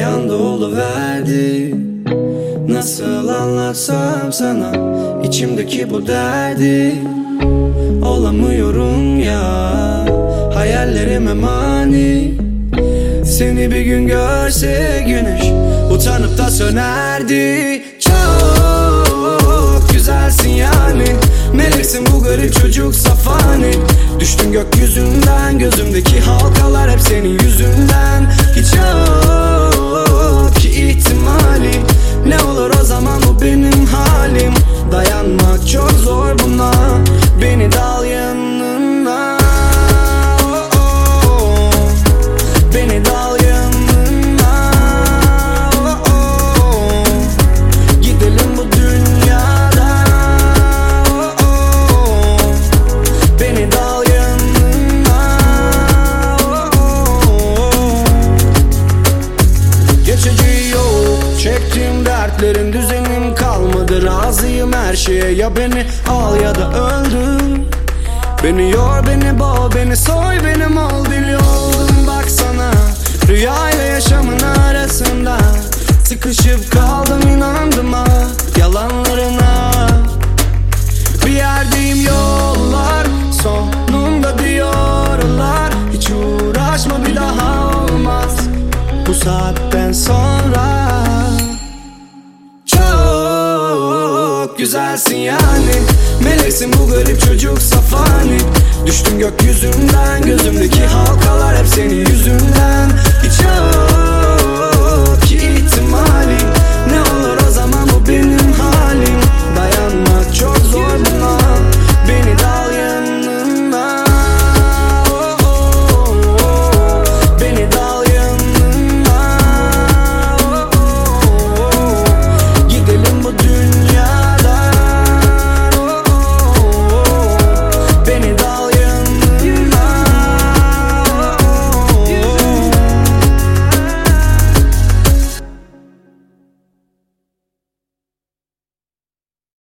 bir anda oluverdi. Nasıl anlatsam sana içimdeki bu derdi? Olamıyorum ya, hayallerime mani. Seni bir gün görse güneş utanıp da sönerdi. Çok güzelsin yani, meleksin bu garip çocuk safani. Düştün gökyüzünden, gözümdeki halkalar hep senin yüzünden. Hiç yok ki ihtimali, ne olur o zaman bu benim halim. Dayanmak çok zor buna, beni de al yanına. Beni de al yanına. Gidelim bu dünyadan. Beni de al yanına. Geçici yok, çektiğim dertlerin düzenim kalmadı. Razıyım her şeye, ya beni al ya da öldür. Beni yor, beni boğ, beni soy, benim ol, deli oldum baksana. Rüyayla yaşamın arasında sıkışıp kaldım, inandım ha yalanlarına. Bir yerdeyim, yollar sonunda diyorlar. Hiç uğraşma, bir daha olmaz bu saatten sonra. Çok güzelsin yani, meleksin bu garip çocuk safani. Düştün gökyüzünden, gözümdeki halkalar hep senin yüzünden. Hiç yok